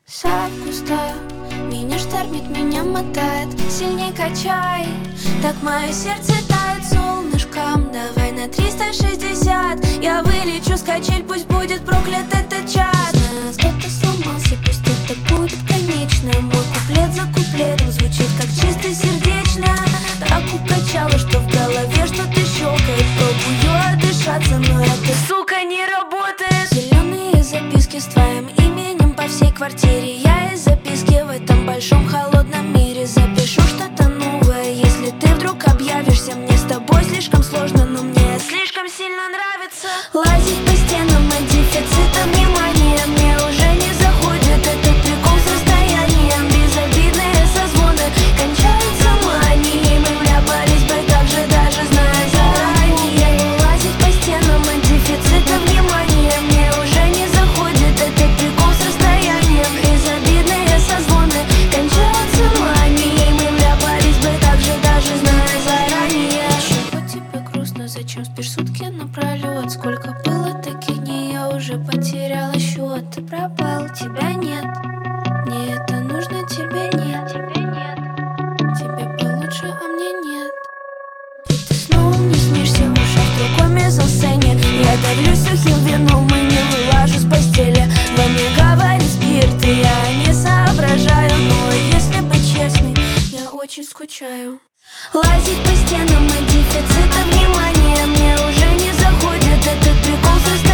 Сад густой, меня штормит, меня мотает, сильней качай. Так мое сердце тает солнышком. Давай на 360, я вылечу с качель, пусть будет проклят этот час. Знаю, кто-то сломался, пусть это будет конечно. Мой куплет за куплетом звучит как чисто сердечно. Так укачало, что в голове что-то щелкает. Пробую отдышаться, но это, сука, не работает. Зеленые записки с твоим именем по всей квартире. Я из записки в этом большом холодном мире запишу что-то новое. Если ты вдруг объявишься, мне с тобой слишком сложно, но мне слишком сильно нравится лазить по стенам от дефицита внимания. Мне уже не заходит этот прикол с расстоянием. Безобидные созвоны кончаются манией. Мы вляпались бы так же, даже зная заранее. Лазить по стенам от дефицита внимания. Мне уже не заходит этот прикол с расстоянием. Безобидные созвоны кончаются манией. Мы вляпались бы так же, даже зная заранее. Чего тебе грустно, зачем спишь сутки напролет? Сколько было таких дней, я уже потеряла счет. Ты пропал, тебя нет. Мне это нужно, тебе нет. Тебе получше, а мне нет. И ты снова не смеешься в ушах в другой мизансцене. Я давлюсь сухим вином и не вылажу с постели. Во мне говорит спирт, и я не соображаю. Но если быть честной, я очень скучаю. Лазить по стенам от дефицита внимания. Мне уже не заходит этот прикол с